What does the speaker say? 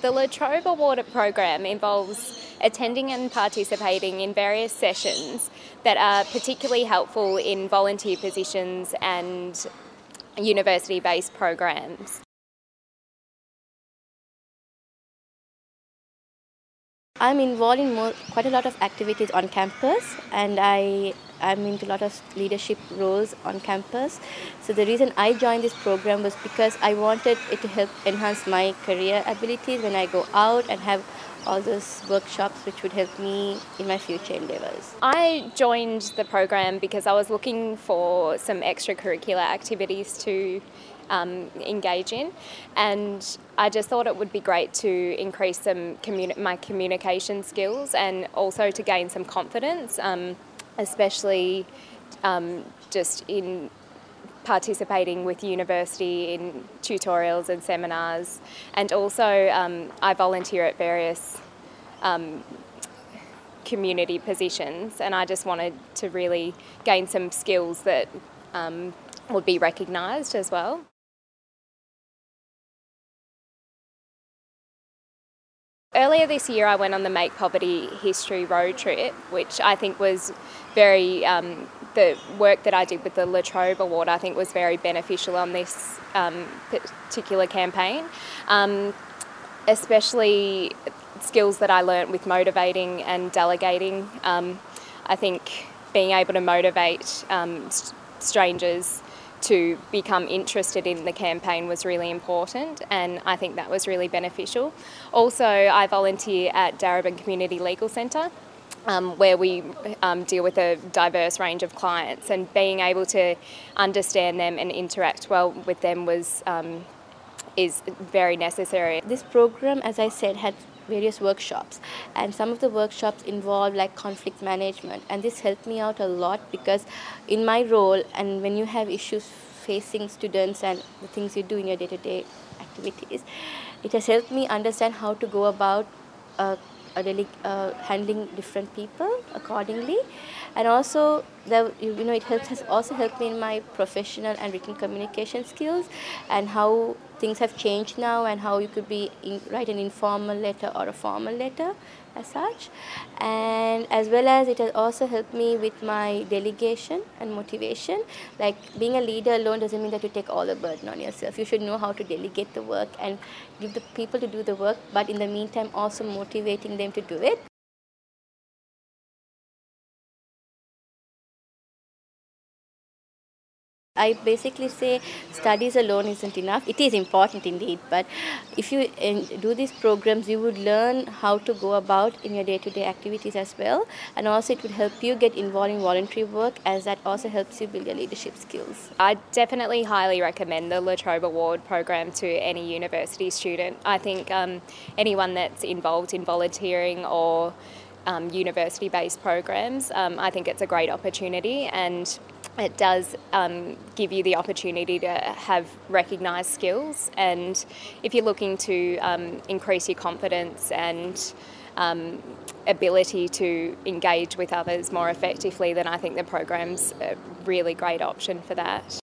The La Trobe Award program involves attending and participating in various sessions that are particularly helpful in volunteer positions and university-based programs. I'm involved in quite a lot of activities on campus, and I'm into a lot of leadership roles on campus. So the reason I joined this program was because I wanted it to help enhance my career abilities when I go out and have all those workshops which would help me in my future endeavours. I joined the program because I was looking for some extracurricular activities to engage in, and I just thought it would be great to increase my communication skills and also to gain some confidence, especially just in participating with university in tutorials and seminars, and also I volunteer at various community positions, and I just wanted to really gain some skills that would be recognised as well. Earlier this year I went on the Make Poverty History road trip, which I think was very, the work that I did with the La Trobe Award I think was very beneficial on this particular campaign, especially skills that I learnt with motivating and delegating. I think being able to motivate strangers to become interested in the campaign was really important, and I think that was really beneficial. Also, I volunteer at Darebin Community Legal Centre, where we deal with a diverse range of clients, and being able to understand them and interact well with them is very necessary. This program, as I said, had various workshops, and some of the workshops involved like conflict management, and this helped me out a lot because in my role, and when you have issues facing students and the things you do in your day-to-day activities, it has helped me understand how to go about handling different people accordingly, and also it has also helped me in my professional and written communication skills, and how things have changed now, and how you could write an informal letter or a formal letter as such. And as well as it has also helped me with my delegation and motivation. Like, being a leader alone doesn't mean that you take all the burden on yourself. You should know how to delegate the work and give the people to do the work, but in the meantime also motivating them to do it. I basically say studies alone isn't enough. It is important indeed, but if you do these programs, you would learn how to go about in your day-to-day activities as well, and also it would help you get involved in voluntary work, as that also helps you build your leadership skills. I definitely highly recommend the La Trobe Award program to any university student. I think anyone that's involved in volunteering or university-based programs, I think it's a great opportunity, and it does give you the opportunity to have recognised skills, and if you're looking to increase your confidence and ability to engage with others more effectively, then I think the program's a really great option for that.